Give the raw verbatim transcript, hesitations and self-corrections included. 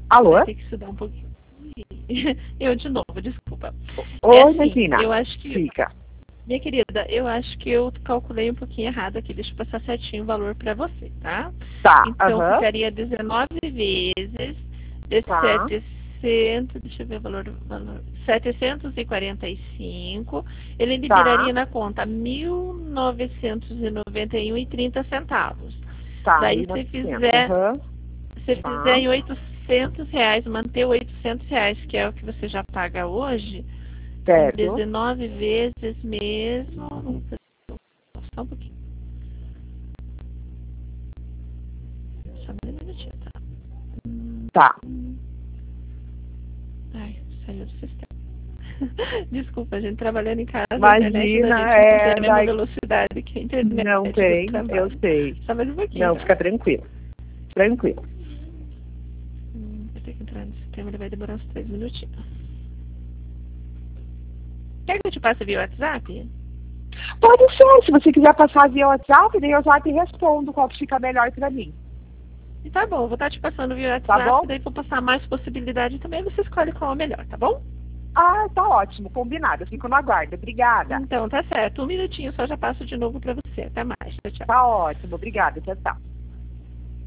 Alô? Vai ter que estudar um pouquinho. Eu de novo, desculpa. Oi, é assim, Regina. Eu acho que... Fica. Minha querida, eu acho que eu calculei um pouquinho errado aqui. Deixa eu passar certinho o valor para você, tá? Tá, Então, aham. ficaria dezenove vezes de Tá. setecentos, deixa eu ver o valor, valor setecentos e quarenta e cinco. Ele me Tá. viraria na conta mil novecentos e noventa e um e trinta centavos. Tá, Daí, mil e se novecentos. fizer, Aham. se Tá. fizer em oitocentos reais, manter oitocentos reais, que é o que você já paga hoje, Certo. dezenove vezes mesmo. Só um pouquinho. Só mais um minutinho, tá? Tá. Ai, saiu do sistema. Desculpa, gente, trabalhando em casa, Imagina, a internet da gente é, não tem a mesma vai... velocidade que a internet Não do tem, trabalho. eu sei. Só mais um pouquinho, Não, tá? fica tranquilo. Tranquilo. Hum, vou ter que entrar no sistema, ele vai demorar uns três minutinhos. Quer que eu te passe via WhatsApp? Pode ser, se você quiser passar via WhatsApp, daí eu já te respondo qual que fica melhor pra mim. Tá bom, vou estar te passando via WhatsApp, Tá bom? daí vou passar mais possibilidade também, você escolhe qual é melhor, tá bom? Ah, tá ótimo, combinado. Eu fico no aguardo. Obrigada. Então, tá certo. Um minutinho só já passo de novo pra você. Até mais. Tchau, tchau. Tá ótimo, obrigada. Tchau, tchau.